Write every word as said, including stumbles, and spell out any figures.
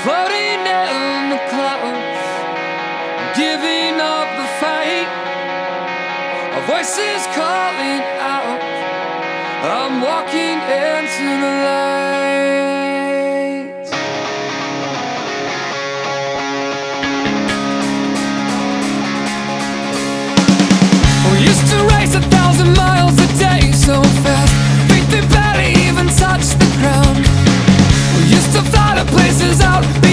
floating in the clouds, giving up the fight. Our voices calling out, I'm walking into the light. We used to race a thousand miles a day so fast, feet they barely even touch the ground. We used to fly to places out